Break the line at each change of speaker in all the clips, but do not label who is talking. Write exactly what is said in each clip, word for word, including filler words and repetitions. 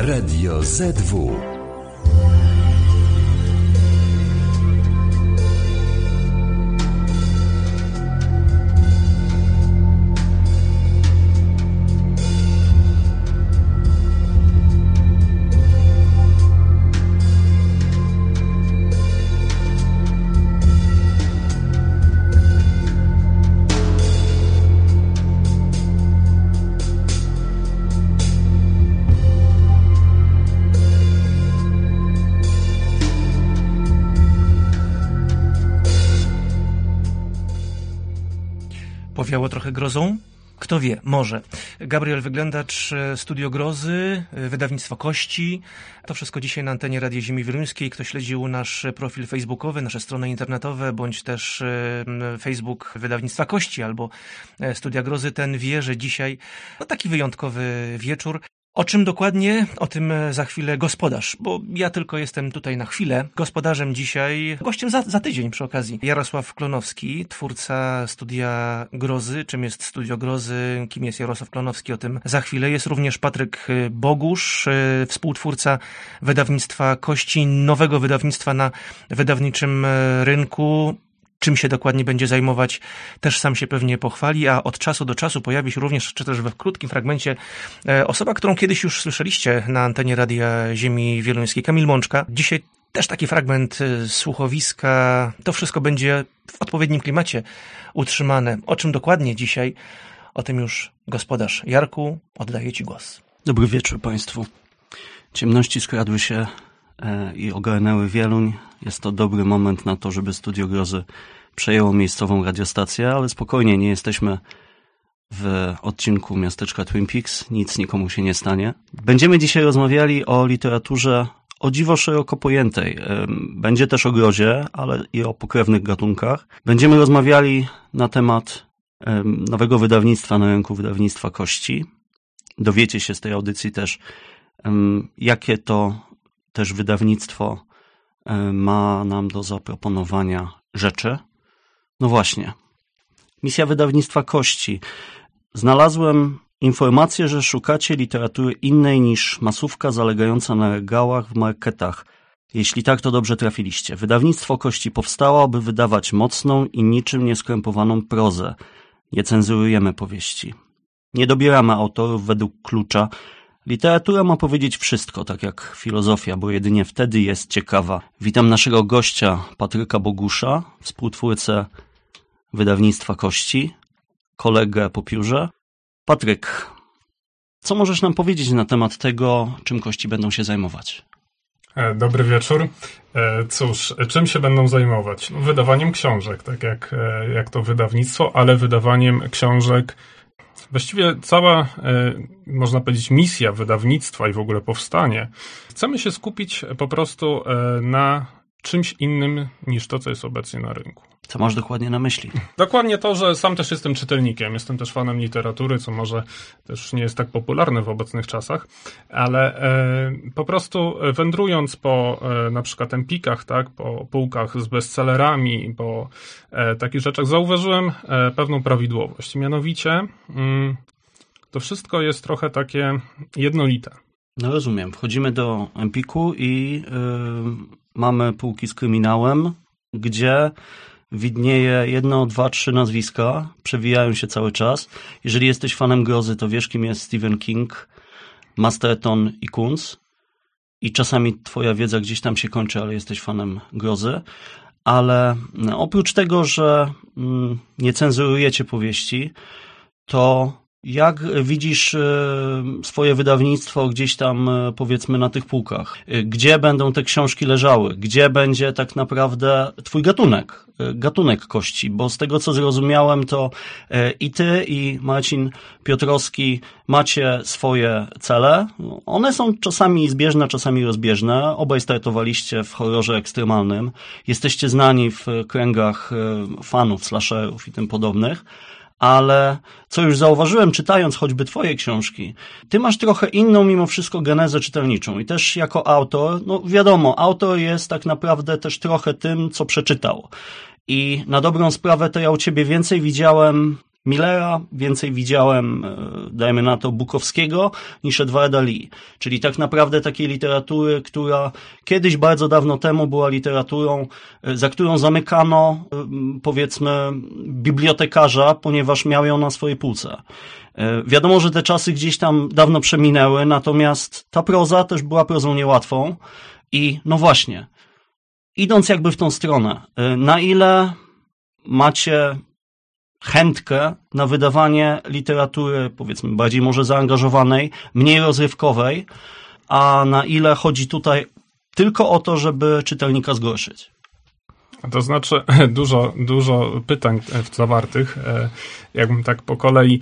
Radio Z W.
Powiało trochę grozą? Kto wie, może. Gabriel Wyglądacz, Studio Grozy, wydawnictwo Kości. To wszystko dzisiaj na antenie Radia Ziemi Wieluńskiej. Kto śledził nasz profil facebookowy, nasze strony internetowe, bądź też Facebook wydawnictwa Kości albo Studia Grozy, ten wie, że dzisiaj no, taki wyjątkowy wieczór. O czym dokładnie? O tym za chwilę gospodarz, bo ja tylko jestem tutaj na chwilę. Gospodarzem dzisiaj, gościem za, za tydzień przy okazji, Jarosław Klonowski, twórca Studia Grozy. Czym jest Studio Grozy? Kim jest Jarosław Klonowski? O tym za chwilę. Jest również Patryk Bogusz, współtwórca wydawnictwa Kości, nowego wydawnictwa na wydawniczym rynku. Czym się dokładnie będzie zajmować, też sam się pewnie pochwali, a od czasu do czasu pojawi się również, czy też we krótkim fragmencie, osoba, którą kiedyś już słyszeliście na antenie Radia Ziemi Wieluńskiej, Kamil Mączka. Dzisiaj też taki fragment słuchowiska. To wszystko będzie w odpowiednim klimacie utrzymane. O czym dokładnie dzisiaj? O tym już gospodarz. Jarku, oddaję Ci głos.
Dobry wieczór Państwu. Ciemności skradły się i ogarnęły Wieluń. Jest to dobry moment na to, żeby Studio Grozy przejęło miejscową radiostację, ale spokojnie, nie jesteśmy w odcinku miasteczka Twin Peaks, nic nikomu się nie stanie. Będziemy dzisiaj rozmawiali o literaturze o dziwo szeroko pojętej. Będzie też o grozie, ale i o pokrewnych gatunkach. Będziemy rozmawiali na temat nowego wydawnictwa na rynku, wydawnictwa Kości. Dowiecie się z tej audycji też, jakie to też wydawnictwo ma nam do zaproponowania rzeczy. No właśnie. Misja wydawnictwa Kości. Znalazłem informację, że szukacie literatury innej niż masówka zalegająca na regałach w marketach. Jeśli tak, to dobrze trafiliście. Wydawnictwo Kości powstało, aby wydawać mocną i niczym nieskrępowaną prozę. Nie cenzurujemy powieści. Nie dobieramy autorów według klucza. Literatura ma powiedzieć wszystko, tak jak filozofia, bo jedynie wtedy jest ciekawa. Witam naszego gościa, Patryka Bogusza, współtwórcę wydawnictwa Kości, kolegę po piórze. Patryk, co możesz nam powiedzieć na temat tego, czym Kości będą się zajmować?
Dobry wieczór. Cóż, czym się będą zajmować? Wydawaniem książek, tak jak, jak to wydawnictwo, ale wydawaniem książek. Właściwie cała, można powiedzieć, misja wydawnictwa i w ogóle powstanie. Chcemy się skupić po prostu na czymś innym niż to, co jest obecnie na rynku.
Co masz dokładnie na myśli?
Dokładnie to, że sam też jestem czytelnikiem, jestem też fanem literatury, co może też nie jest tak popularne w obecnych czasach, ale e, po prostu wędrując po e, na przykład Empikach, tak, po półkach z bestsellerami, po e, takich rzeczach, zauważyłem e, pewną prawidłowość. Mianowicie mm, to wszystko jest trochę takie jednolite.
No rozumiem. Wchodzimy do Empiku i yy, mamy półki z kryminałem, gdzie widnieje jedno, dwa, trzy nazwiska, przewijają się cały czas. Jeżeli jesteś fanem grozy, to wiesz, kim jest Stephen King, Masterton i Kunz. I czasami twoja wiedza gdzieś tam się kończy, ale jesteś fanem grozy. Ale oprócz tego, że nie cenzurujecie powieści, to jak widzisz swoje wydawnictwo gdzieś tam, powiedzmy, na tych półkach? Gdzie będą te książki leżały? Gdzie będzie tak naprawdę twój gatunek? Gatunek Kości? Bo z tego, co zrozumiałem, to i ty, i Marcin Piotrowski macie swoje cele. One są czasami zbieżne, czasami rozbieżne. Obaj startowaliście w horrorze ekstremalnym. Jesteście znani w kręgach fanów, slasherów i tym podobnych. Ale co już zauważyłem, czytając choćby twoje książki, ty masz trochę inną mimo wszystko genezę czytelniczą i też jako autor, no wiadomo, autor jest tak naprawdę też trochę tym, co przeczytał. I na dobrą sprawę to ja u ciebie więcej widziałem Millera, więcej widziałem, dajmy na to, Bukowskiego niż Edwarda Lee. Czyli tak naprawdę takiej literatury, która kiedyś bardzo dawno temu była literaturą, za którą zamykano, powiedzmy, bibliotekarza, ponieważ miał ją na swojej półce. Wiadomo, że te czasy gdzieś tam dawno przeminęły, natomiast ta proza też była prozą niełatwą i no właśnie, idąc jakby w tą stronę, na ile macie chętkę na wydawanie literatury, powiedzmy, bardziej może zaangażowanej, mniej rozrywkowej, a na ile chodzi tutaj tylko o to, żeby czytelnika zgorszyć?
To znaczy dużo, dużo pytań zawartych, jakbym tak po kolei,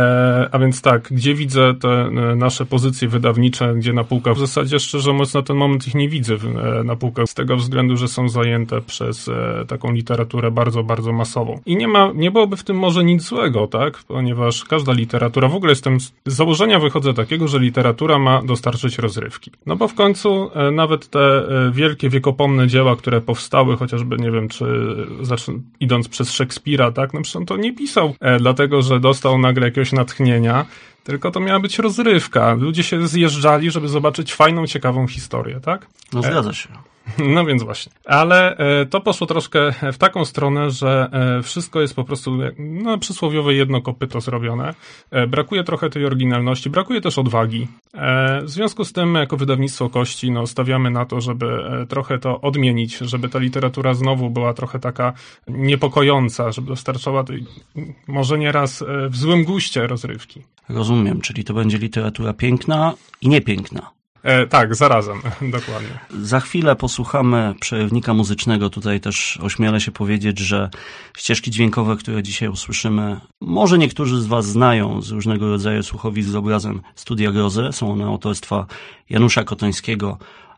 a więc tak, gdzie widzę te nasze pozycje wydawnicze, gdzie na półkach? W zasadzie szczerze mówiąc na ten moment ich nie widzę na półkach, z tego względu, że są zajęte przez taką literaturę bardzo, bardzo masową. I nie ma, nie byłoby w tym może nic złego, tak? Ponieważ każda literatura, w ogóle jestem, z założenia wychodzę takiego, że literatura ma dostarczyć rozrywki. No bo w końcu nawet te wielkie, wiekopomne dzieła, które powstały, chociażby, nie wiem, czy zacznę, idąc przez Szekspira, tak? No przecież on to nie pisał e, dlatego, że dostał nagle jakiegoś natchnienia, tylko to miała być rozrywka. Ludzie się zjeżdżali, żeby zobaczyć fajną, ciekawą historię, tak?
No zgadza się.
No więc właśnie. Ale e, to poszło troszkę w taką stronę, że e, wszystko jest po prostu no, przysłowiowe jedno kopyto zrobione. E, brakuje trochę tej oryginalności, brakuje też odwagi. E, w związku z tym jako wydawnictwo Kości no, stawiamy na to, żeby e, trochę to odmienić, żeby ta literatura znowu była trochę taka niepokojąca, żeby dostarczała tej, może nieraz e, w złym guście rozrywki.
Rozumiem, czyli to będzie literatura piękna i niepiękna.
E, tak, zarazem, dokładnie.
Za chwilę posłuchamy przerywnika muzycznego. Tutaj też ośmielę się powiedzieć, że ścieżki dźwiękowe, które dzisiaj usłyszymy, może niektórzy z Was znają z różnego rodzaju słuchowisk z obrazem Studia Grozy. Są one autorstwa Janusza Kotońskiego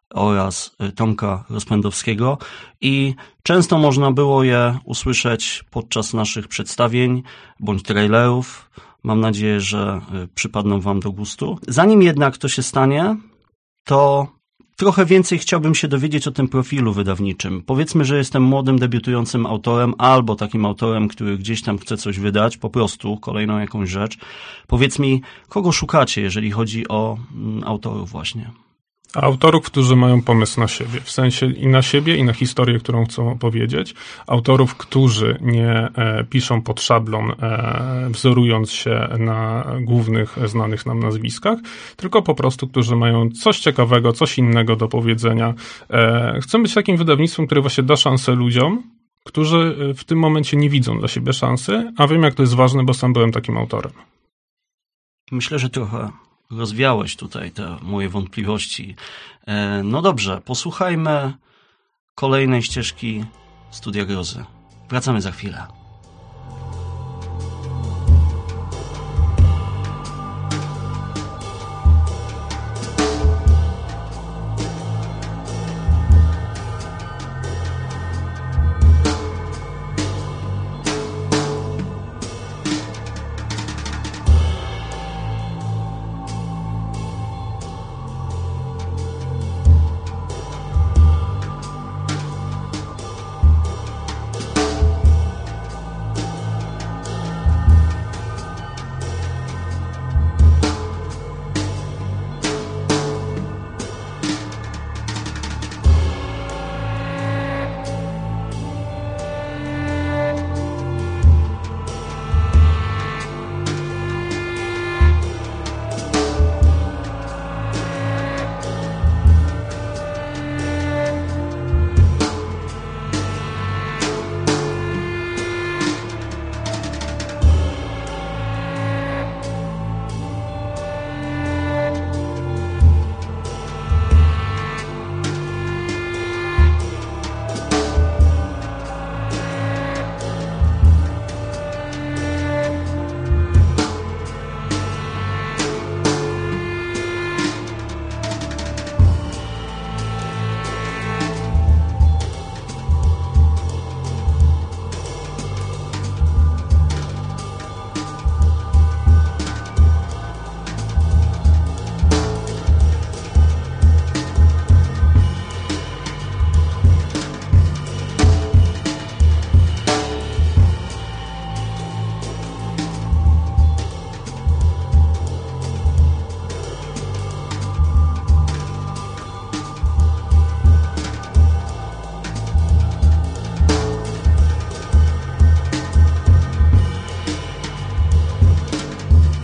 oraz Tomka Rozpędowskiego i często można było je usłyszeć podczas naszych przedstawień bądź trailerów. Mam nadzieję, że przypadną Wam do gustu. Zanim jednak to się stanie, to trochę więcej chciałbym się dowiedzieć o tym profilu wydawniczym. Powiedzmy, że jestem młodym, debiutującym autorem albo takim autorem, który gdzieś tam chce coś wydać, po prostu kolejną jakąś rzecz. Powiedz mi, kogo szukacie, jeżeli chodzi o autorów właśnie?
Autorów, którzy mają pomysł na siebie, w sensie i na siebie, i na historię, którą chcą opowiedzieć. Autorów, którzy nie e, piszą pod szablon, e, wzorując się na głównych znanych nam nazwiskach, tylko po prostu, którzy mają coś ciekawego, coś innego do powiedzenia. E, chcę być takim wydawnictwem, które właśnie da szansę ludziom, którzy w tym momencie nie widzą dla siebie szansy, a wiem, jak to jest ważne, bo sam byłem takim autorem.
Myślę, że trochę rozwiałeś tutaj te moje wątpliwości. No dobrze, posłuchajmy kolejnej ścieżki Studia Grozy. Wracamy za chwilę.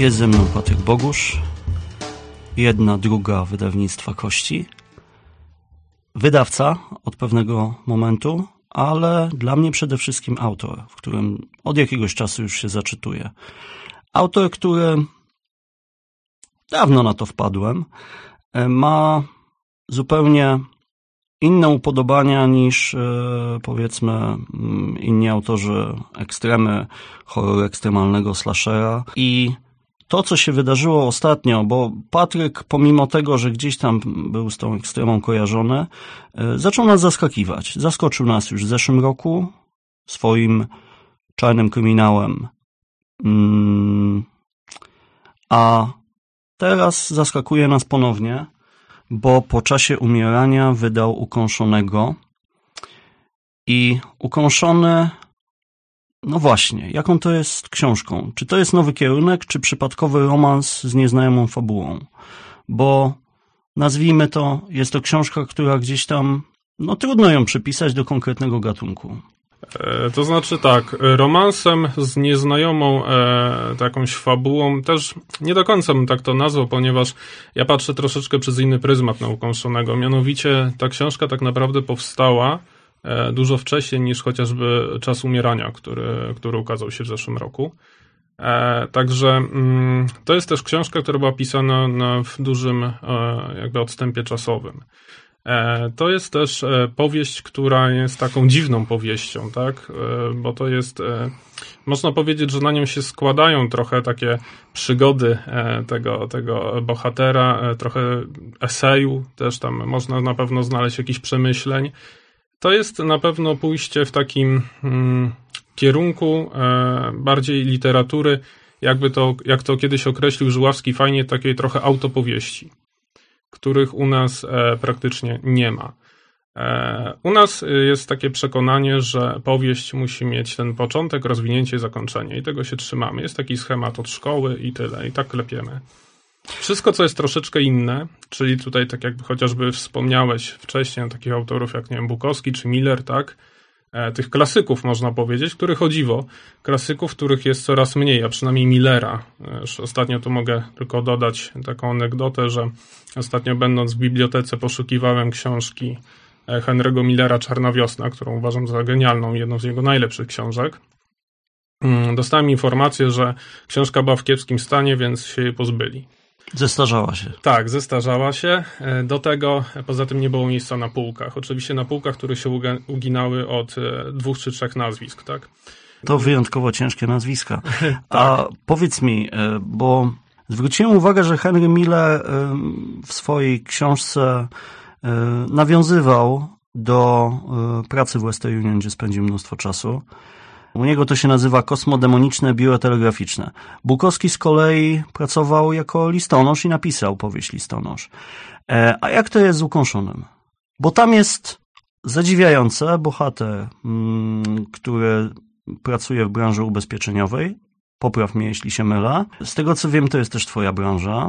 Jest ze mną Patryk Bogusz, jedna druga wydawnictwa Kości, wydawca od pewnego momentu, ale dla mnie przede wszystkim autor, w którym od jakiegoś czasu już się zaczytuję. Autor, który dawno na to wpadłem, ma zupełnie inne upodobania niż powiedzmy inni autorzy ekstremy, horroru ekstremalnego, slashera. I to, co się wydarzyło ostatnio, bo Patryk, pomimo tego, że gdzieś tam był z tą ekstremą kojarzony, zaczął nas zaskakiwać. Zaskoczył nas już w zeszłym roku swoim czarnym kryminałem. A teraz zaskakuje nas ponownie, bo po czasie umierania wydał Ukąszonego. I Ukąszony, no właśnie, jaką to jest książką? Czy to jest nowy kierunek, czy przypadkowy romans z nieznajomą fabułą? Bo nazwijmy to, jest to książka, która gdzieś tam, no trudno ją przypisać do konkretnego gatunku.
To znaczy tak, romansem z nieznajomą e, jakąś fabułą też nie do końca bym tak to nazwał, ponieważ ja patrzę troszeczkę przez inny pryzmat na Ukąszonego. Mianowicie ta książka tak naprawdę powstała e, dużo wcześniej niż chociażby Czas umierania, który, który ukazał się w zeszłym roku. E, także mm, to jest też książka, która była pisana na, w dużym e, jakby odstępie czasowym. To jest też powieść, która jest taką dziwną powieścią, tak? Bo to jest, można powiedzieć, że na nią się składają trochę takie przygody tego, tego bohatera, trochę eseju, też tam można na pewno znaleźć jakichś przemyśleń. To jest na pewno pójście w takim mm, kierunku bardziej literatury, jakby to, jak to kiedyś określił Żuławski fajnie, takiej trochę autopowieści, których u nas e, praktycznie nie ma. E, u nas jest takie przekonanie, że powieść musi mieć ten początek, rozwinięcie i zakończenie i tego się trzymamy. Jest taki schemat od szkoły i tyle, i tak klepiemy. Wszystko, co jest troszeczkę inne, czyli tutaj tak jakby chociażby wspomniałeś wcześniej takich autorów jak, nie wiem, Bukowski czy Miller, tak? E, tych klasyków można powiedzieć, których o dziwo, klasyków, których jest coraz mniej, a przynajmniej Millera. Już ostatnio tu mogę tylko dodać taką anegdotę, że ostatnio będąc w bibliotece poszukiwałem książki Henry'ego Millera Czarna wiosna, którą uważam za genialną, jedną z jego najlepszych książek. Dostałem informację, że książka była w kiepskim stanie, więc się jej pozbyli.
Zestarzała się.
Tak, zestarzała się. Do tego, poza tym nie było miejsca na półkach. Oczywiście na półkach, które się uginały od dwóch czy trzech nazwisk, tak?
To wyjątkowo ciężkie nazwiska. A tak. Powiedz mi, bo zwróciłem uwagę, że Henry Miller w swojej książce nawiązywał do pracy w Western Union, gdzie spędził mnóstwo czasu. U niego to się nazywa kosmodemoniczne biuro telegraficzne. Bukowski z kolei pracował jako listonosz i napisał powieść Listonosz. A jak to jest z Ukąszonym? Bo tam jest zadziwiające bohater, który pracuje w branży ubezpieczeniowej. Popraw mnie, jeśli się mylę. Z tego, co wiem, to jest też twoja branża.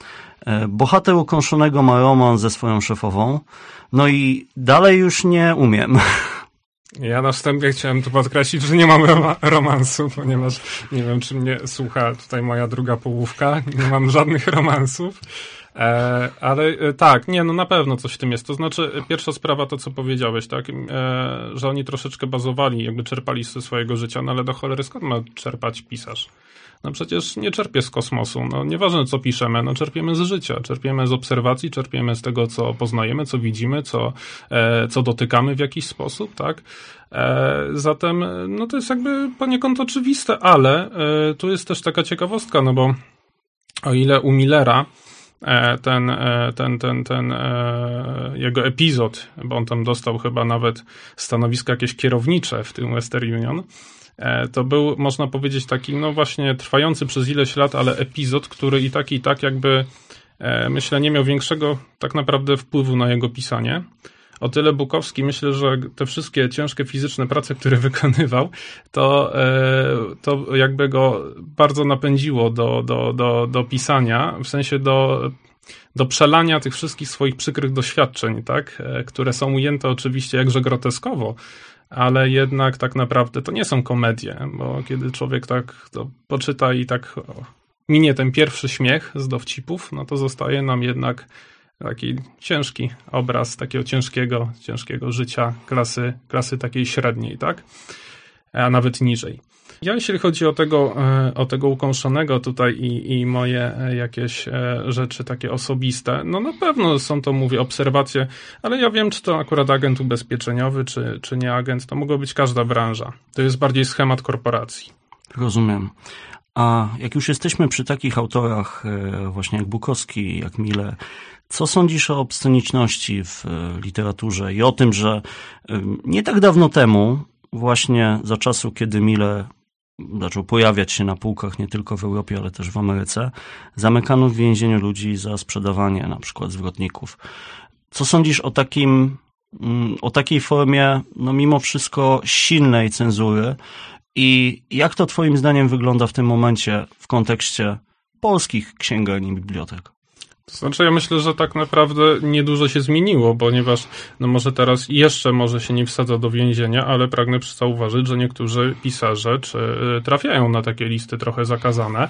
Bohater Ukąszonego ma romans ze swoją szefową. No i dalej już nie umiem.
Ja na wstępie chciałem tu podkreślić, że nie mam rom- romansu, ponieważ nie wiem, czy mnie słucha tutaj moja druga połówka. Nie mam żadnych romansów. E, ale e, tak, nie, no na pewno coś w tym jest. To znaczy, pierwsza sprawa to, co powiedziałeś, tak, e, że oni troszeczkę bazowali, jakby czerpali ze swojego życia, no ale do cholery skąd ma czerpać pisarz? No przecież nie czerpie z kosmosu, no nieważne co piszemy, no czerpiemy z życia, czerpiemy z obserwacji, czerpiemy z tego, co poznajemy, co widzimy, co, e, co dotykamy w jakiś sposób, tak? E, zatem, no to jest jakby poniekąd oczywiste, ale e, tu jest też taka ciekawostka, no bo o ile u Millera ten, ten, ten, ten jego epizod, bo on tam dostał chyba nawet stanowisko jakieś kierownicze w tym Western Union, to był, można powiedzieć, taki, no właśnie trwający przez ileś lat, ale epizod, który i tak, i tak jakby, myślę, nie miał większego tak naprawdę wpływu na jego pisanie. O tyle Bukowski, myślę, że te wszystkie ciężkie fizyczne prace, które wykonywał, to, to jakby go bardzo napędziło do, do, do, do pisania, w sensie do, do przelania tych wszystkich swoich przykrych doświadczeń, tak, które są ujęte oczywiście jakże groteskowo, ale jednak tak naprawdę to nie są komedie, bo kiedy człowiek tak to poczyta i tak minie ten pierwszy śmiech z dowcipów, no to zostaje nam jednak taki ciężki obraz takiego ciężkiego, ciężkiego życia klasy, klasy takiej średniej, tak? A nawet niżej. Ja jeśli chodzi o tego, o tego ukąszonego tutaj i, i moje jakieś rzeczy takie osobiste, no na pewno są to, mówię, obserwacje, ale ja wiem, czy to akurat agent ubezpieczeniowy, czy, czy nie agent, to mogła być każda branża. To jest bardziej schemat korporacji.
Rozumiem. A jak już jesteśmy przy takich autorach właśnie jak Bukowski, jak Miller, co sądzisz o obsceniczności w literaturze i o tym, że nie tak dawno temu, właśnie za czasu, kiedy Miller zaczął pojawiać się na półkach nie tylko w Europie, ale też w Ameryce, zamykano w więzieniu ludzi za sprzedawanie na przykład zwrotników. Co sądzisz o takim, o takiej formie, no mimo wszystko silnej cenzury i jak to twoim zdaniem wygląda w tym momencie w kontekście polskich księgarni i bibliotek?
To znaczy ja myślę, że tak naprawdę niedużo się zmieniło, ponieważ no może teraz jeszcze może się nie wsadza do więzienia, ale pragnę zauważyć, że niektórzy pisarze czy trafiają na takie listy trochę zakazane,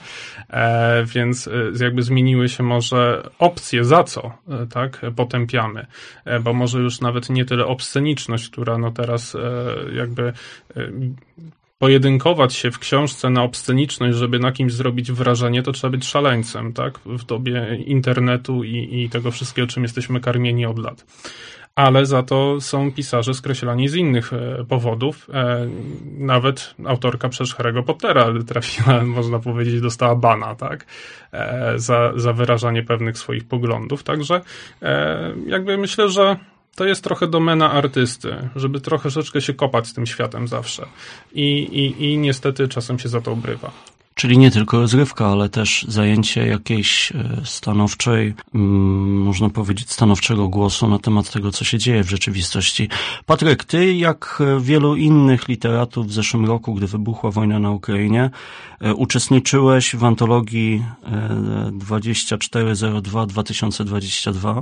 e, więc jakby zmieniły się może opcje, za co e, tak potępiamy, e, bo może już nawet nie tyle obsceniczność, która no teraz e, jakby e, pojedynkować się w książce na obsceniczność, żeby na kimś zrobić wrażenie, to trzeba być szaleńcem, tak? W dobie internetu i, i tego wszystkiego, czym jesteśmy karmieni od lat. Ale za to są pisarze skreślani z innych e, powodów. E, nawet autorka przecież Harry'ego Pottera trafiła, można powiedzieć, dostała bana, tak? E, za, za wyrażanie pewnych swoich poglądów. Także e, jakby myślę, że to jest trochę domena artysty, żeby trochę troszeczkę się kopać z tym światem zawsze. I, i, i niestety czasem się za to obrywa.
Czyli nie tylko rozrywka, ale też zajęcie jakiejś stanowczej, można powiedzieć, stanowczego głosu na temat tego, co się dzieje w rzeczywistości. Patryk, ty, jak wielu innych literatów w zeszłym roku, gdy wybuchła wojna na Ukrainie, uczestniczyłeś w antologii dwadzieścia cztery zero dwa dwa tysiące dwadzieścia dwa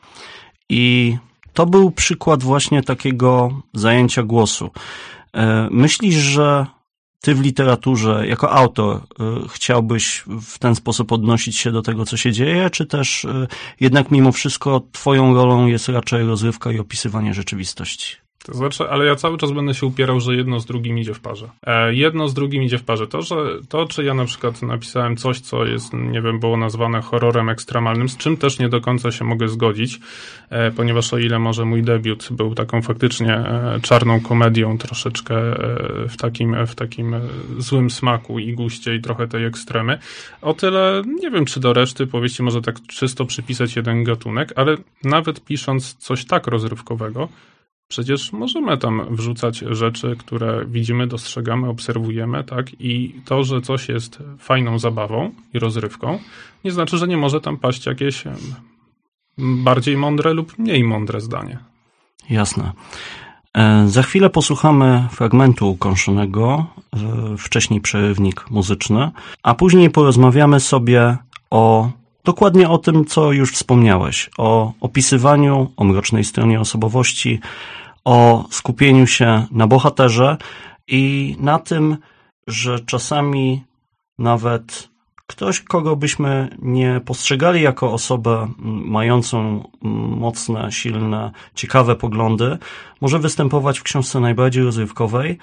i to był przykład właśnie takiego zajęcia głosu. Myślisz, że ty w literaturze, jako autor, chciałbyś w ten sposób odnosić się do tego, co się dzieje, czy też jednak mimo wszystko twoją rolą jest raczej rozrywka i opisywanie rzeczywistości?
To znaczy, ale ja cały czas będę się upierał, że jedno z drugim idzie w parze. E, jedno z drugim idzie w parze. To, że to, czy ja na przykład napisałem coś, co jest, nie wiem, było nazwane horrorem ekstremalnym, z czym też nie do końca się mogę zgodzić, e, ponieważ o ile może mój debiut był taką faktycznie e, czarną komedią, troszeczkę e, w takim, w takim złym smaku i guście i trochę tej ekstremy, o tyle nie wiem, czy do reszty powieści może tak czysto przypisać jeden gatunek, ale nawet pisząc coś tak rozrywkowego, przecież możemy tam wrzucać rzeczy, które widzimy, dostrzegamy, obserwujemy, tak? I to, że coś jest fajną zabawą i rozrywką, nie znaczy, że nie może tam paść jakieś bardziej mądre lub mniej mądre zdanie.
Jasne. Za chwilę posłuchamy fragmentu ukąszonego, wcześniej przerywnik muzyczny, a później porozmawiamy sobie o dokładnie o tym, co już wspomniałeś, o opisywaniu, o mrocznej stronie osobowości, o skupieniu się na bohaterze i na tym, że czasami nawet ktoś, kogo byśmy nie postrzegali jako osobę mającą mocne, silne, ciekawe poglądy, może występować w książce najbardziej rozrywkowej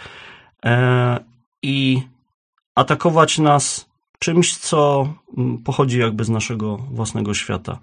i atakować nas czymś, co pochodzi jakby z naszego własnego świata.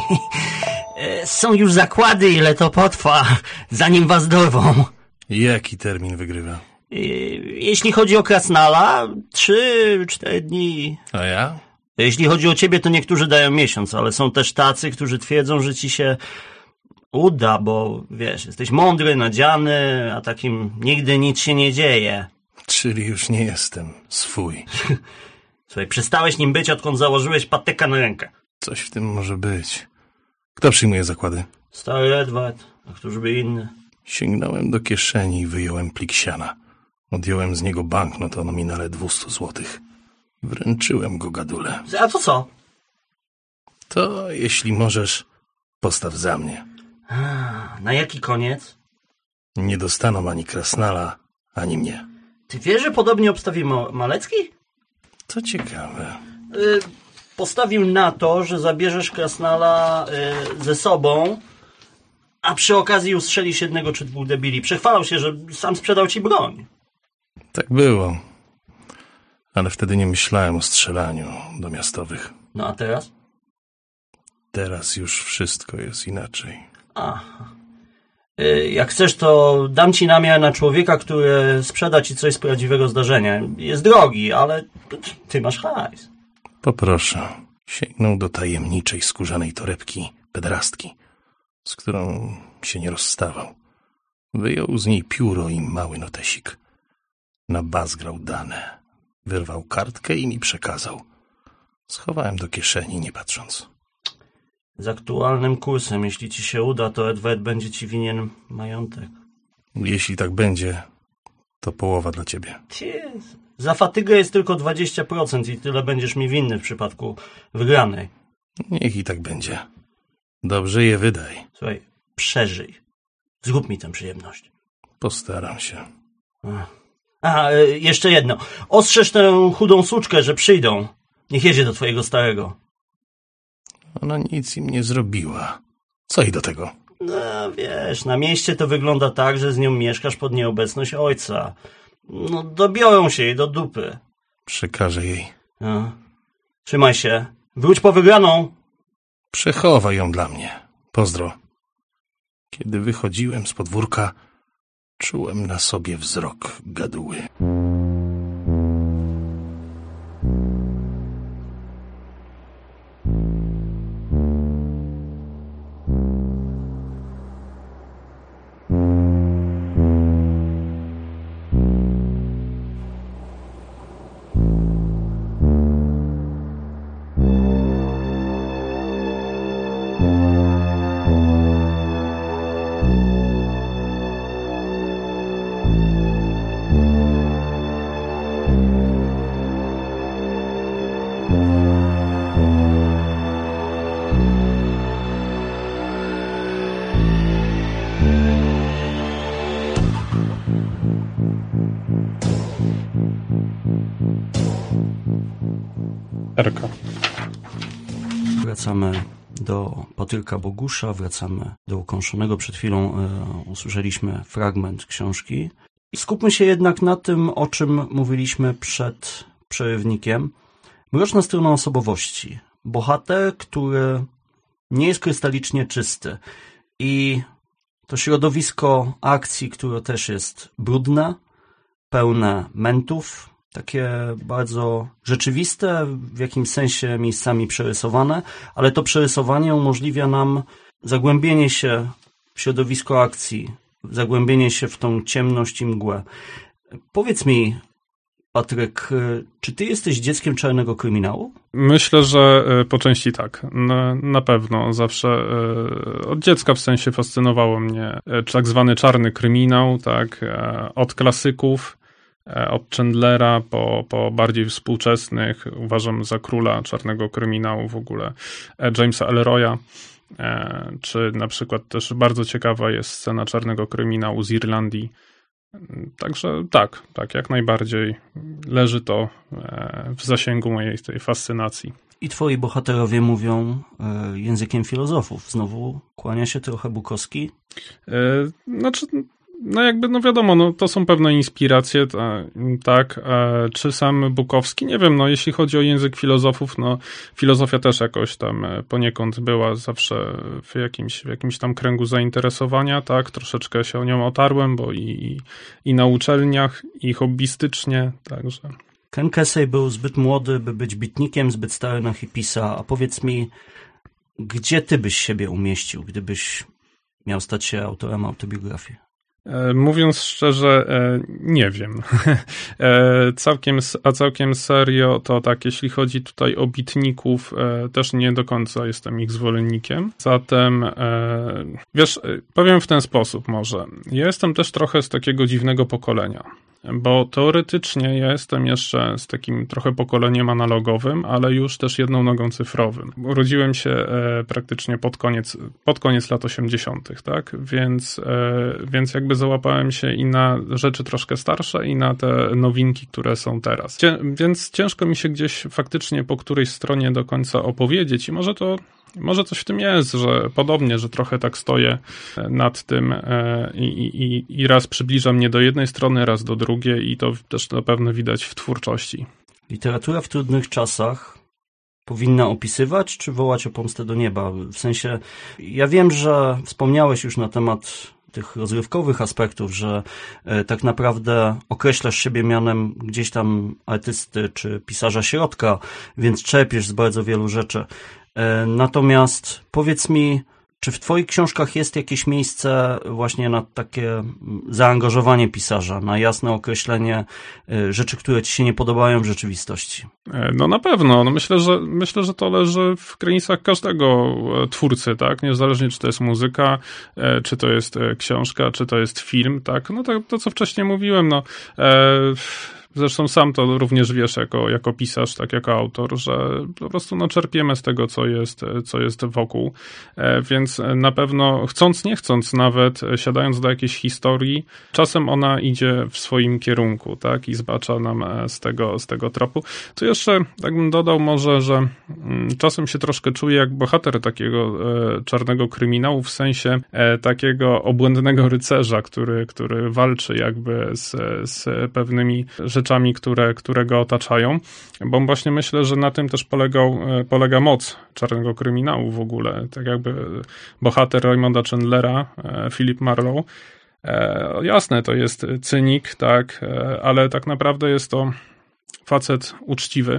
Są już zakłady, ile to potrwa, zanim was dorwą.
Jaki termin wygrywa?
Jeśli chodzi o Krasnala, trzy, cztery dni.
A ja?
Jeśli chodzi o ciebie, to niektórzy dają miesiąc, ale są też tacy, którzy twierdzą, że ci się uda, bo wiesz, jesteś mądry, nadziany, a takim nigdy nic się nie dzieje.
Czyli już nie jestem swój.
Słuchaj, przestałeś nim być, odkąd założyłeś patyka na rękę.
Coś w tym może być. Kto przyjmuje zakłady?
Stary Edward, a któż by inny?
Sięgnąłem do kieszeni i wyjąłem plik siana. Odjąłem z niego banknot o nominale dwieście złotych. Wręczyłem go Gadule.
A to co?
To, jeśli możesz, postaw za mnie.
A, na jaki koniec?
Nie dostaną ani Krasnala, ani mnie.
Ty wiesz, że podobnie obstawił Ma- Malecki?
To ciekawe.
Y, postawił na to, że zabierzesz Krasnala y, ze sobą, a przy okazji ustrzelisz jednego czy dwóch debili. Przechwalał się, że sam sprzedał ci broń.
Tak było. Ale wtedy nie myślałem o strzelaniu do miastowych.
No a teraz?
Teraz już wszystko jest inaczej.
Aha. Y, jak chcesz, to dam ci namiar na człowieka, który sprzeda ci coś z prawdziwego zdarzenia. Jest drogi, ale ty masz hajs.
Poproszę. Sięgnął do tajemniczej skórzanej torebki pedrastki, z którą się nie rozstawał. Wyjął z niej pióro i mały notesik. Nabazgrał dane. Wyrwał kartkę i mi przekazał. Schowałem do kieszeni, nie patrząc.
Z aktualnym kursem, jeśli ci się uda, to Edward będzie ci winien majątek.
Jeśli tak będzie, to połowa dla ciebie.
Jezu. Za fatygę jest tylko dwadzieścia procent i tyle będziesz mi winny w przypadku wygranej.
Niech i tak będzie. Dobrze je wydaj.
Słuchaj, przeżyj. Zrób mi tę przyjemność.
Postaram się.
A, jeszcze jedno. Ostrzeż tę chudą suczkę, że przyjdą. Niech jedzie do twojego starego.
Ona nic im nie zrobiła. Co jej do tego?
No wiesz, na mieście to wygląda tak, że z nią mieszkasz pod nieobecność ojca. No dobiorą się jej do dupy.
Przekażę jej.
No. Trzymaj się. Wróć po wygraną.
Przechowaj ją dla mnie. Pozdro. Kiedy wychodziłem z podwórka, czułem na sobie wzrok Gaduły.
Erka.
Wracamy do Patryka Bogusza, wracamy do Ukąszonego. Przed chwilą y, usłyszeliśmy fragment książki. I skupmy się jednak na tym, o czym mówiliśmy przed przerywnikiem. Mroczna strona osobowości. Bohater, który nie jest krystalicznie czysty. I to środowisko akcji, które też jest brudne, pełne mentów, takie bardzo rzeczywiste, w jakimś sensie miejscami przerysowane, ale to przerysowanie umożliwia nam zagłębienie się w środowisko akcji, zagłębienie się w tą ciemność i mgłę. Powiedz mi, Patryk, czy ty jesteś dzieckiem czarnego kryminału?
Myślę, że po części tak. Na, na pewno. Zawsze od dziecka w sensie fascynowało mnie tak zwany czarny kryminał, tak, od klasyków, od Chandlera po, po bardziej współczesnych, uważam za króla czarnego kryminału w ogóle, Jamesa Ellroya, czy na przykład też bardzo ciekawa jest scena czarnego kryminału z Irlandii. Także tak, tak, jak najbardziej leży to w zasięgu mojej tej fascynacji.
I twoi bohaterowie mówią językiem filozofów. Znowu kłania się trochę Bukowski?
Znaczy, No jakby, no wiadomo, no to są pewne inspiracje, tak, czy sam Bukowski, nie wiem, no jeśli chodzi o język filozofów, no filozofia też jakoś tam poniekąd była zawsze w jakimś, w jakimś tam kręgu zainteresowania, tak, troszeczkę się o nią otarłem, bo i, i na uczelniach, i hobbystycznie, także...
Ken Kesey był zbyt młody, by być bitnikiem, zbyt stary na hipisa, a powiedz mi, gdzie ty byś siebie umieścił, gdybyś miał stać się autorem autobiografii?
Mówiąc szczerze, nie wiem. Całkiem, a całkiem serio, to tak, jeśli chodzi tutaj o bitników, też nie do końca jestem ich zwolennikiem. Zatem, wiesz, powiem w ten sposób może. Ja jestem też trochę z takiego dziwnego pokolenia, bo teoretycznie ja jestem jeszcze z takim trochę pokoleniem analogowym, ale już też jedną nogą cyfrowym. Urodziłem się praktycznie pod koniec, pod koniec lat osiemdziesiątych, tak? Więc, więc jakby załapałem się i na rzeczy troszkę starsze, i na te nowinki, które są teraz. Cię, więc ciężko mi się gdzieś faktycznie po którejś stronie do końca opowiedzieć i może to Może coś w tym jest, że podobnie, że trochę tak stoję nad tym i, i, i raz przybliża mnie do jednej strony, raz do drugiej i to też na pewno widać w twórczości.
Literatura w trudnych czasach powinna opisywać, czy wołać o pomstę do nieba? W sensie, ja wiem, że wspomniałeś już na temat tych rozrywkowych aspektów, że tak naprawdę określasz siebie mianem gdzieś tam artysty czy pisarza środka, więc czerpiesz z bardzo wielu rzeczy. Natomiast powiedz mi, czy w twoich książkach jest jakieś miejsce właśnie na takie zaangażowanie pisarza, na jasne określenie rzeczy, które ci się nie podobają w rzeczywistości?
No na pewno. No myślę, że myślę, że to leży w granicach każdego twórcy, tak? Niezależnie czy to jest muzyka, czy to jest książka, czy to jest film, tak? No to, to co wcześniej mówiłem, no... E... Zresztą sam to również wiesz jako, jako pisarz, tak jako autor, że po prostu no, czerpiemy z tego, co jest, co jest wokół. Więc na pewno chcąc, nie chcąc nawet, siadając do jakiejś historii, czasem ona idzie w swoim kierunku, tak, i zbacza nam z tego, z tego tropu. Tu jeszcze, tak bym dodał może, że czasem się troszkę czuję jak bohater takiego czarnego kryminału, w sensie takiego obłędnego rycerza, który, który walczy jakby z, z pewnymi rzeczami, rzeczami, które, które go otaczają, bo właśnie myślę, że na tym też polegał, polega moc czarnego kryminału w ogóle. Tak jakby bohater Raymonda Chandlera, Philip Marlowe, e, jasne, to jest cynik, tak, e, ale tak naprawdę jest to facet uczciwy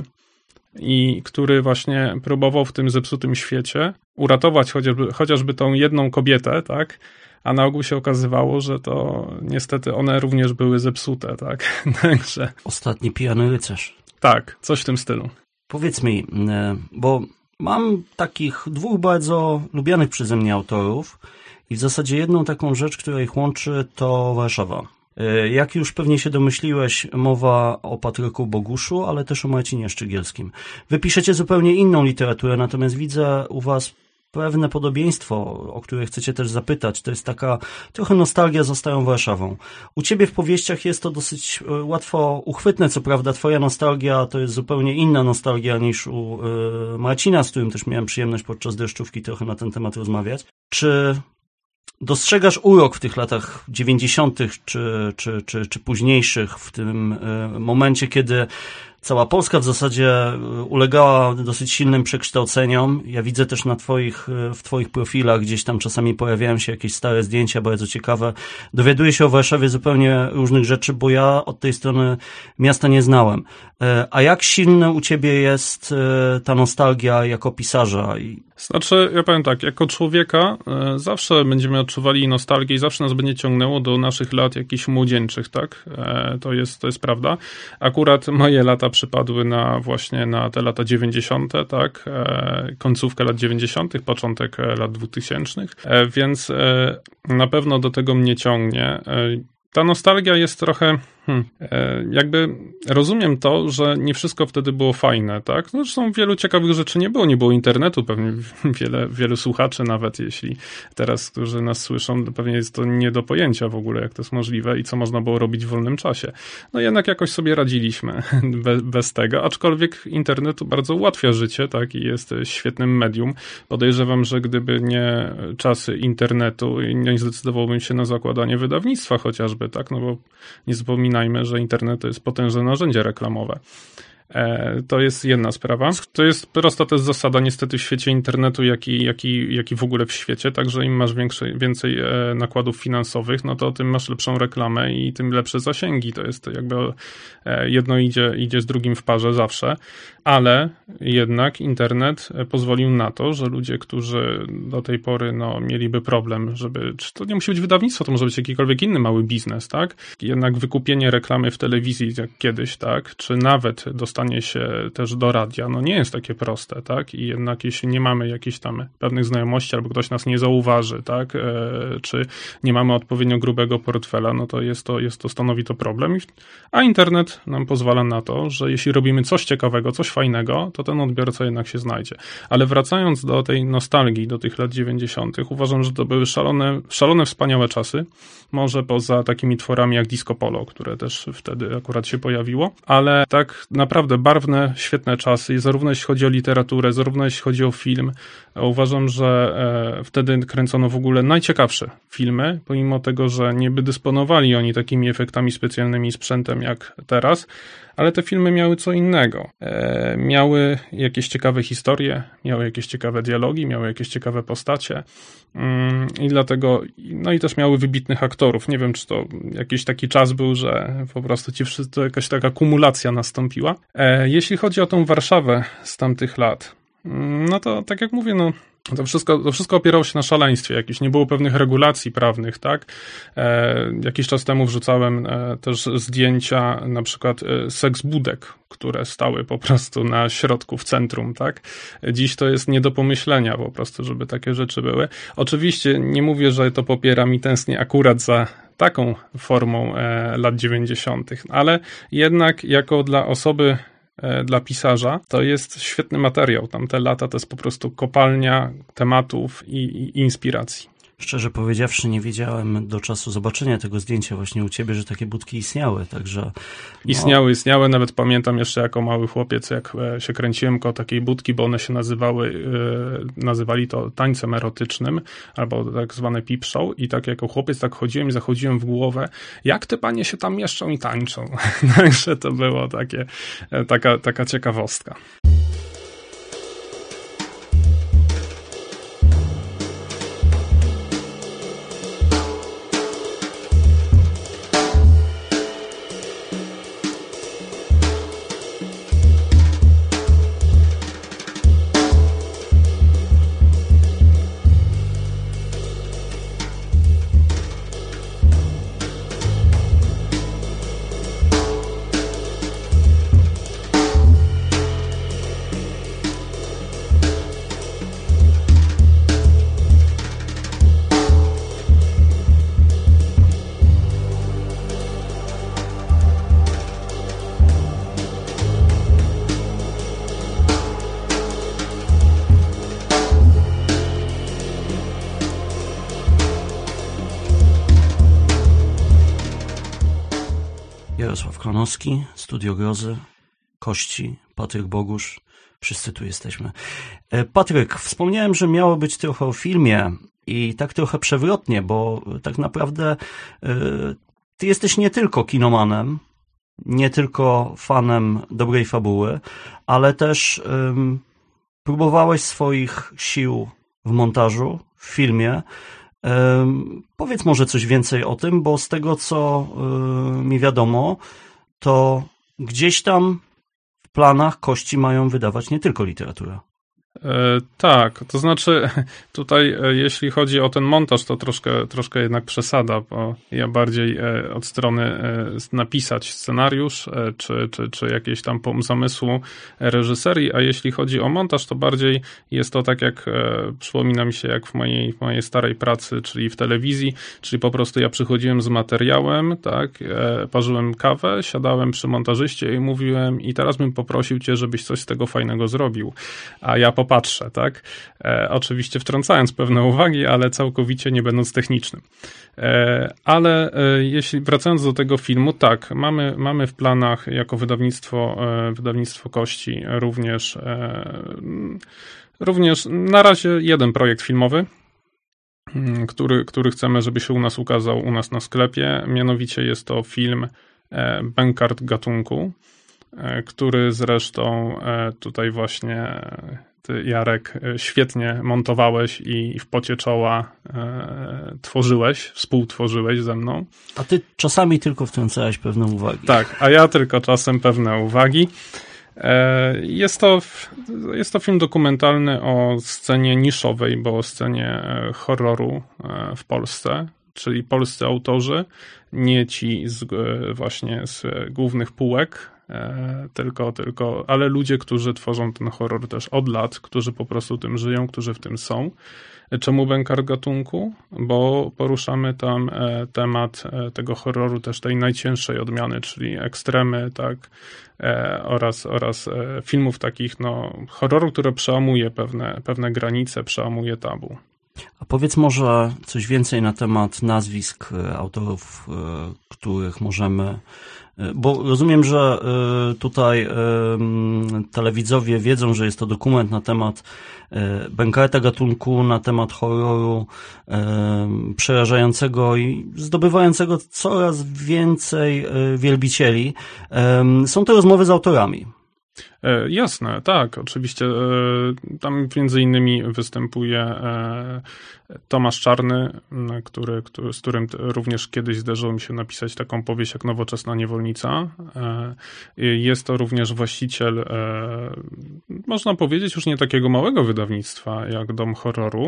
i który właśnie próbował w tym zepsutym świecie uratować chociażby, chociażby tą jedną kobietę, tak, a na ogół się okazywało, że to niestety one również były zepsute, tak? Także...
Ostatni pijany rycerz.
Tak, coś w tym stylu.
Powiedz mi, bo mam takich dwóch bardzo lubianych przeze mnie autorów i w zasadzie jedną taką rzecz, która ich łączy, to Warszawa. Jak już pewnie się domyśliłeś, mowa o Patryku Boguszu, ale też o Marcinie Szczygielskim. Wy piszecie zupełnie inną literaturę, natomiast widzę u was pewne podobieństwo, o które chcecie też zapytać. To jest taka trochę nostalgia za starą Warszawą. U ciebie w powieściach jest to dosyć łatwo uchwytne, co prawda twoja nostalgia to jest zupełnie inna nostalgia niż u y, Marcina, z którym też miałem przyjemność podczas deszczówki trochę na ten temat rozmawiać. Czy dostrzegasz urok w tych latach dziewięćdziesiątych czy, czy, czy, czy późniejszych, w tym y, momencie, kiedy cała Polska w zasadzie ulegała dosyć silnym przekształceniom. Ja widzę też na twoich, w twoich profilach gdzieś tam czasami pojawiają się jakieś stare zdjęcia, bardzo ciekawe. Dowiaduję się o Warszawie zupełnie różnych rzeczy, bo ja od tej strony miasta nie znałem. A jak silna u ciebie jest ta nostalgia jako pisarza?
Znaczy, ja powiem tak, jako człowieka zawsze będziemy odczuwali nostalgię i zawsze nas będzie ciągnęło do naszych lat jakichś młodzieńczych, tak? To jest, to jest prawda. Akurat moje lata przypadły na właśnie na te lata dziewięćdziesiąte, tak, końcówkę lat dziewięćdziesiątych, początek lat dwutysięcznych, więc na pewno do tego mnie ciągnie. Ta nostalgia jest trochę, Hmm. Jakby rozumiem to, że nie wszystko wtedy było fajne, tak? No, zresztą wielu ciekawych rzeczy nie było, nie było internetu, pewnie wiele, wielu słuchaczy nawet, jeśli teraz, którzy nas słyszą, pewnie jest to nie do pojęcia w ogóle, jak to jest możliwe i co można było robić w wolnym czasie. No jednak jakoś sobie radziliśmy bez, bez tego, aczkolwiek internet bardzo ułatwia życie, tak? I jest świetnym medium. Podejrzewam, że gdyby nie czasy internetu, nie zdecydowałbym się na zakładanie wydawnictwa chociażby, tak? No bo nie zapominajmy, że internet to jest potężne narzędzie reklamowe. To jest jedna sprawa. To jest prosta też zasada niestety w świecie internetu, jak i, jak i, jak i w ogóle w świecie, także im masz większy, więcej nakładów finansowych, no to tym masz lepszą reklamę i tym lepsze zasięgi. To jest jakby jedno idzie, idzie z drugim w parze zawsze, ale jednak internet pozwolił na to, że ludzie, którzy do tej pory no, mieliby problem, żeby, czy to nie musi być wydawnictwo, to może być jakikolwiek inny mały biznes, tak? Jednak wykupienie reklamy w telewizji jak kiedyś, tak? Czy nawet dostanie się też do radia, no nie jest takie proste, tak? I jednak jeśli nie mamy jakichś tam pewnych znajomości, albo ktoś nas nie zauważy, tak? E, czy nie mamy odpowiednio grubego portfela, no to jest to, jest to stanowi to problem. A internet nam pozwala na to, że jeśli robimy coś ciekawego, coś fajnego, to ten odbiorca jednak się znajdzie. Ale wracając do tej nostalgii, do tych lat dziewięćdziesiątych, uważam, że to były szalone, szalone, wspaniałe czasy. Może poza takimi tworami jak Disco Polo, które też wtedy akurat się pojawiło, ale tak naprawdę barwne, świetne czasy i zarówno jeśli chodzi o literaturę, zarówno jeśli chodzi o film. Uważam, że e, wtedy kręcono w ogóle najciekawsze filmy, pomimo tego, że nie by dysponowali oni takimi efektami specjalnymi i sprzętem jak teraz, ale te filmy miały co innego. E, miały jakieś ciekawe historie, miały jakieś ciekawe dialogi, miały jakieś ciekawe postacie mm, i dlatego, no i też miały wybitnych aktorów. Nie wiem, czy to jakiś taki czas był, że po prostu ci wszyscy, jakaś taka kumulacja nastąpiła. E, jeśli chodzi o tą Warszawę z tamtych lat, no to tak jak mówię, no to wszystko, to wszystko opierało się na szaleństwie jakieś, nie było pewnych regulacji prawnych, tak? E, jakiś czas temu wrzucałem e, też zdjęcia na przykład e, seksbudek, które stały po prostu na środku, w centrum, tak? Dziś to jest nie do pomyślenia po prostu, żeby takie rzeczy były. Oczywiście nie mówię, że to popieram i tęsknię akurat za taką formą e, lat dziewięćdziesiątych, ale jednak jako dla osoby, dla pisarza, to jest świetny materiał. Tamte lata to jest po prostu kopalnia tematów i, i inspiracji.
Szczerze powiedziawszy, nie wiedziałem do czasu zobaczenia tego zdjęcia właśnie u ciebie, że takie budki istniały, także... No...
Istniały, istniały, nawet pamiętam jeszcze jako mały chłopiec, jak się kręciłem koło takiej budki, bo one się nazywały, yy, nazywali to tańcem erotycznym, albo tak zwane peep show i tak jako chłopiec tak chodziłem i zachodziłem w głowę, jak te panie się tam mieszczą i tańczą. Także to było takie, taka, taka ciekawostka.
Jarosław Klonowski, Studio Grozy, Kości, Patryk Bogusz. Wszyscy tu jesteśmy. Patryk, wspomniałem, że miało być trochę o filmie i tak trochę przewrotnie, bo tak naprawdę ty jesteś nie tylko kinomanem, nie tylko fanem dobrej fabuły, ale też um, próbowałeś swoich sił w montażu, w filmie. Um, powiedz może coś więcej o tym, bo z tego, co um, mi wiadomo, to gdzieś tam w planach Kości mają wydawać nie tylko literaturę.
E, tak, to znaczy tutaj e, jeśli chodzi o ten montaż, to troszkę, troszkę jednak przesada, bo ja bardziej e, od strony e, napisać scenariusz e, czy, czy, czy jakieś tam zamysłu reżyserii, a jeśli chodzi o montaż, to bardziej jest to tak jak e, przypomina mi się jak w mojej, w mojej starej pracy, czyli w telewizji, czyli po prostu ja przychodziłem z materiałem, tak, e, parzyłem kawę, siadałem przy montażyście i mówiłem i teraz bym poprosił cię, żebyś coś z tego fajnego zrobił, a ja po popatrzę, tak? E, oczywiście wtrącając pewne uwagi, ale całkowicie nie będąc technicznym. E, ale e, jeśli wracając do tego filmu, tak, mamy, mamy w planach jako wydawnictwo, e, wydawnictwo Kości również, e, również na razie jeden projekt filmowy, który, który chcemy, żeby się u nas ukazał u nas na sklepie. Mianowicie jest to film e, Bękart gatunku, e, który zresztą e, tutaj właśnie ty, Jarek, świetnie montowałeś i w pocie czoła e, tworzyłeś, współtworzyłeś ze mną.
A ty czasami tylko wtrącałeś pewne uwagi.
Tak, a ja tylko czasem pewne uwagi. E, jest to, jest to film dokumentalny o scenie niszowej, bo o scenie horroru w Polsce, czyli polscy autorzy, nie ci z, właśnie z głównych półek, Tylko, tylko, ale ludzie, którzy tworzą ten horror też od lat, którzy po prostu tym żyją, którzy w tym są. Czemu Bękart gatunku? Bo poruszamy tam temat tego horroru też tej najcięższej odmiany, czyli ekstremy, tak, oraz, oraz filmów takich, no, horroru, które przełamuje pewne, pewne granice, przełamuje tabu.
A powiedz może coś więcej na temat nazwisk autorów, których możemy... Bo rozumiem, że tutaj telewidzowie wiedzą, że jest to dokument na temat Bękarta gatunku, na temat horroru przerażającego i zdobywającego coraz więcej wielbicieli. Są to rozmowy z autorami.
Jasne, tak, oczywiście. Tam między innymi występuje Tomasz Czarny, który, który, z którym również kiedyś zdarzyło mi się napisać taką powieść jak Nowoczesna niewolnica. Jest to również właściciel, można powiedzieć, już nie takiego małego wydawnictwa jak Dom Horroru.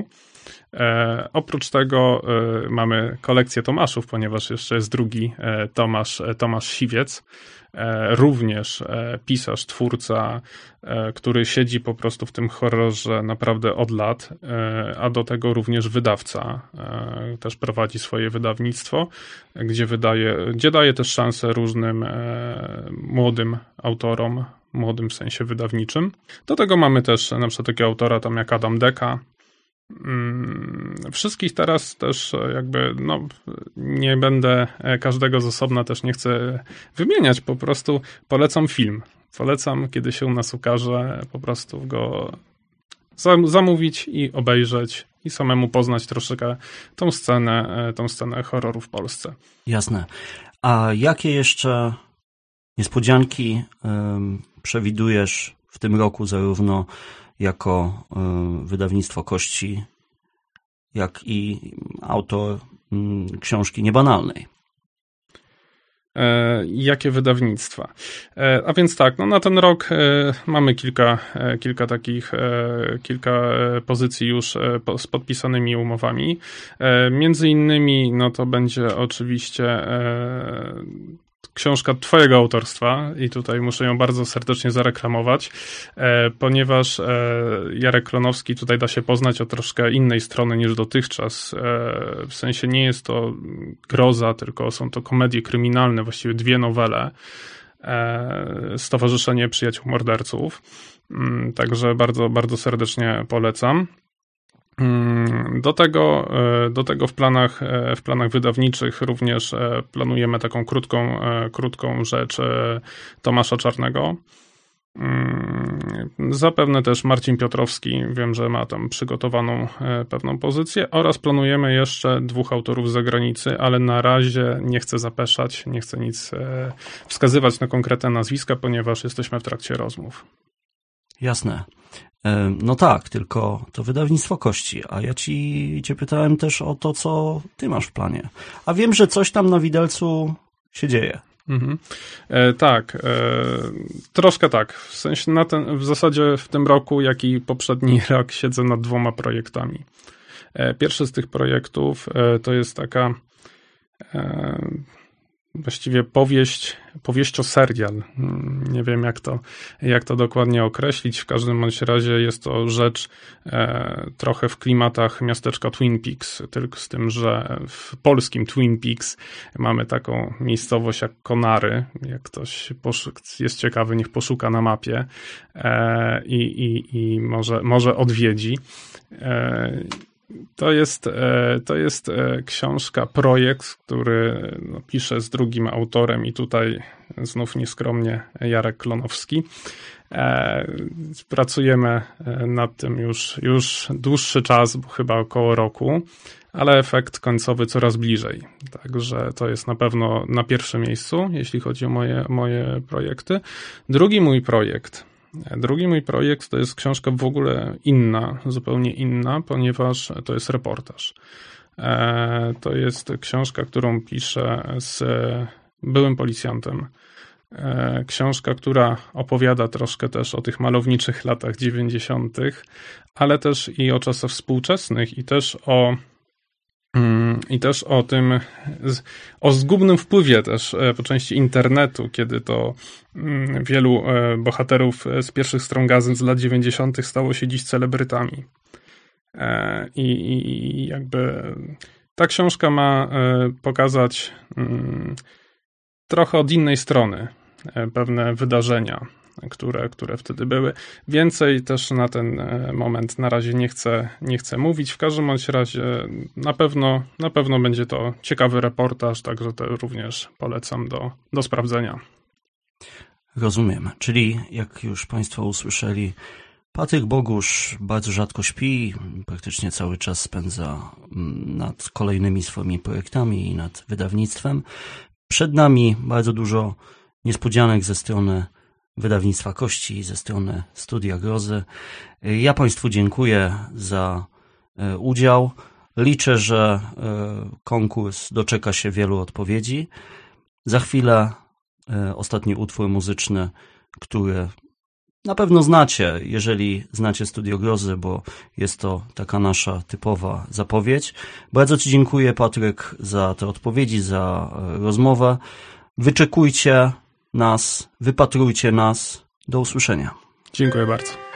E, oprócz tego e, mamy kolekcję Tomaszów, ponieważ jeszcze jest drugi e, Tomasz, e, Tomasz Siwiec, e, również e, pisarz, twórca, e, który siedzi po prostu w tym horrorze naprawdę od lat, e, a do tego również wydawca, e, też prowadzi swoje wydawnictwo, gdzie wydaje, gdzie daje też szansę różnym e, młodym autorom, młodym w sensie wydawniczym. Do tego mamy też na przykład takiego autora tam jak Adam Deka. Wszystkich teraz też jakby, no, nie będę każdego z osobna też nie chcę wymieniać, po prostu polecam film. Polecam, kiedy się u nas ukaże, po prostu go zamówić i obejrzeć i samemu poznać troszeczkę tą scenę, tą scenę horroru w Polsce.
Jasne. A jakie jeszcze niespodzianki um, przewidujesz w tym roku, zarówno jako y, wydawnictwo Kości, jak i autor y, książki niebanalnej?
E, jakie wydawnictwa? E, a więc tak, no na ten rok e, mamy kilka, e, kilka takich, e, kilka pozycji już e, po, z podpisanymi umowami. E, między innymi, no to będzie oczywiście e, książka twojego autorstwa i tutaj muszę ją bardzo serdecznie zareklamować, e, ponieważ e, Jarek Klonowski tutaj da się poznać od troszkę innej strony niż dotychczas. E, w sensie nie jest to groza, tylko są to komedie kryminalne, właściwie dwie nowele. E, Stowarzyszenie Przyjaciół Morderców. Mm, także bardzo, bardzo serdecznie polecam. Do tego, do tego w planach, w planach wydawniczych również planujemy taką krótką, krótką rzecz Tomasza Czarnego. Zapewne też Marcin Piotrowski, wiem, że ma tam przygotowaną pewną pozycję, oraz planujemy jeszcze dwóch autorów z zagranicy, ale na razie nie chcę zapeszać, nie chcę nic wskazywać na konkretne nazwiska, ponieważ jesteśmy w trakcie rozmów.
Jasne. No tak, tylko to wydawnictwo Kości, a ja ci cię pytałem też o to, co ty masz w planie. A wiem, że coś tam na widelcu się dzieje.
Mhm. E, tak, e, troszkę tak. W sensie na ten, w zasadzie w tym roku, jak i poprzedni rok siedzę nad dwoma projektami. E, pierwszy z tych projektów e, to jest taka e, właściwie powieść, powieścio-serial. Nie wiem, jak to, jak to dokładnie określić. W każdym bądź razie jest to rzecz e, trochę w klimatach miasteczka Twin Peaks, tylko z tym, że w polskim Twin Peaks mamy taką miejscowość jak Konary. Jak ktoś jest ciekawy, niech poszuka na mapie e, i, i, i może, może odwiedzi. E, To jest, to jest książka, projekt, który no, piszę z drugim autorem i tutaj znów nieskromnie Jarek Klonowski. Pracujemy nad tym już, już dłuższy czas, bo chyba około roku, ale efekt końcowy coraz bliżej. Także to jest na pewno na pierwszym miejscu, jeśli chodzi o moje, moje projekty. Drugi mój projekt Drugi mój projekt to jest książka w ogóle inna, zupełnie inna, ponieważ to jest reportaż. To jest książka, którą piszę z byłym policjantem. Książka, która opowiada troszkę też o tych malowniczych latach dziewięćdziesiątych, ale też i o czasach współczesnych i też o I też o tym, o zgubnym wpływie też po części internetu, kiedy to wielu bohaterów z pierwszych stron gazet z lat dziewięćdziesiątych stało się dziś celebrytami. I, i jakby ta książka ma pokazać trochę od innej strony pewne wydarzenia, które, które wtedy były. Więcej też na ten moment na razie nie chcę, nie chcę mówić. W każdym bądź razie na pewno, na pewno będzie to ciekawy reportaż, także to również polecam do, do sprawdzenia.
Rozumiem. Czyli jak już Państwo usłyszeli, Patryk Bogusz bardzo rzadko śpi, praktycznie cały czas spędza nad kolejnymi swoimi projektami i nad wydawnictwem. Przed nami bardzo dużo niespodzianek ze strony Wydawnictwa Kości, ze strony Studia Grozy. Ja Państwu dziękuję za udział. Liczę, że konkurs doczeka się wielu odpowiedzi. Za chwilę ostatni utwór muzyczny, który na pewno znacie, jeżeli znacie Studio Grozy, bo jest to taka nasza typowa zapowiedź. Bardzo Ci dziękuję, Patryk, za te odpowiedzi, za rozmowę. Wyczekujcie nas, wypatrujcie nas. Do usłyszenia.
Dziękuję bardzo.